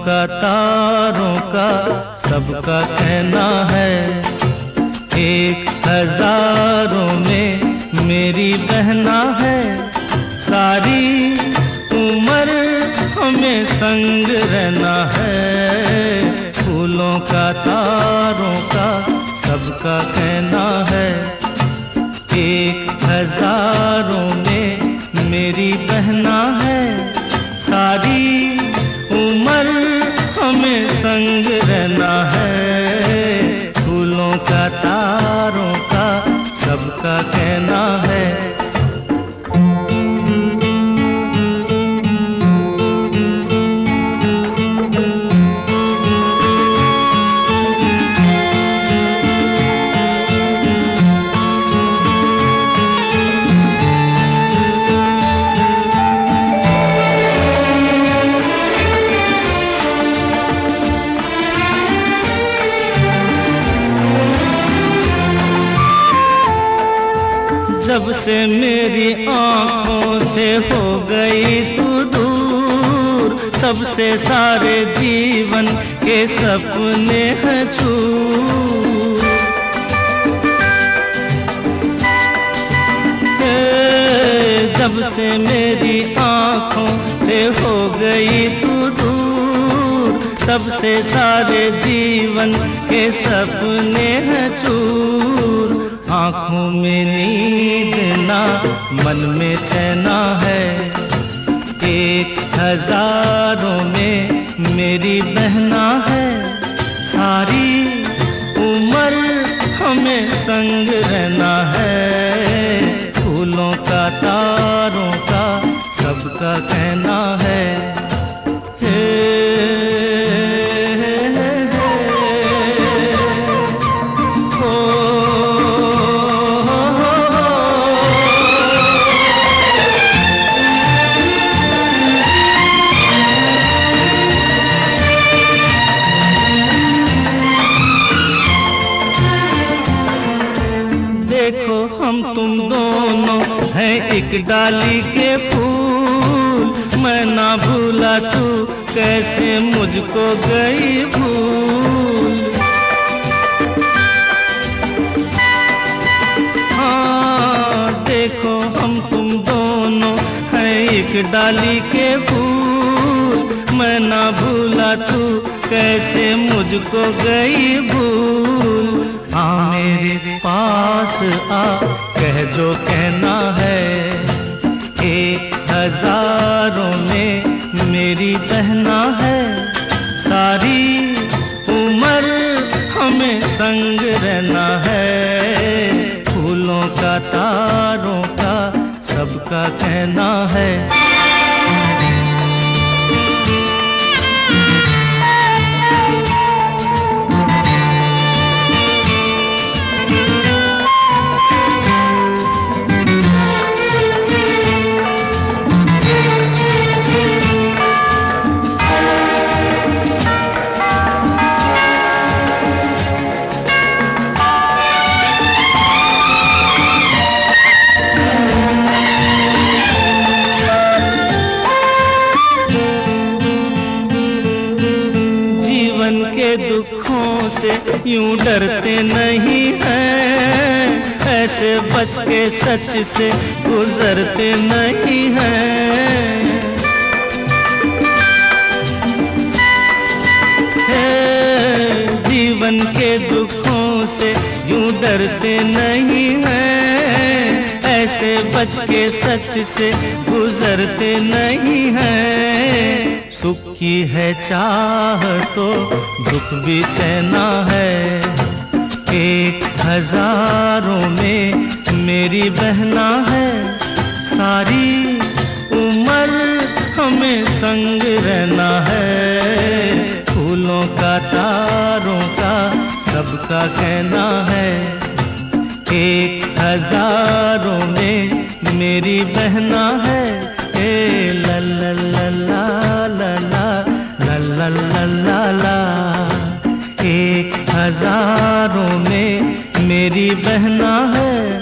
का तारों का सबका कहना है, 1000 में मेरी बहना है। सारी उम्र हमें संग रहना है, फूलों का तारों का सबका कहना है। 1000 में मेरी बहना है, सारी उम्र हमें संग रहना है, फूलों का तारों का सबका कहना है। जब से मेरी आँखों से हो गई तू दूर, सबसे सारे जीवन के सपने हैं चूर। जब से मेरी आँखों से हो गई तू दूर, सबसे सारे जीवन के सपने हैं चूर। आँखों में नींद ना मन में चैना है, 1000 में मेरी बहना है। सारी उम्र हमें संग रहना है, फूलों का तारों का सबका कहना है। देखो हम तुम दोनों हैं एक डाली के फूल, मैं ना भूला तू कैसे मुझको गई भूल। हाँ देखो हम तुम दोनों हैं एक डाली के फूल, मैं ना भूला तू कैसे मुझको गई भूल। हाँ मेरे पास आ कह जो कहना है, 1000 में मेरी बहना है। सारी उम्र हमें संग रहना है, फूलों का तारों का सबका कहना है। के दुखों से यूं डरते नहीं हैं, ऐसे बच के सच से गुजरते नहीं हैं। जीवन के दुखों से यूं डरते नहीं हैं, ऐसे बच के सच से गुजरते नहीं हैं। सुख की है चाह तो दुख भी सहना है, 1000 में मेरी बहना है। सारी उम्र हमें संग रहना है, फूलों का तारों का सबका कहना है। 1000 में मेरी बहना है। ला ला ला ला ला ला ला ला ला ला, 1000 में मेरी बहना है।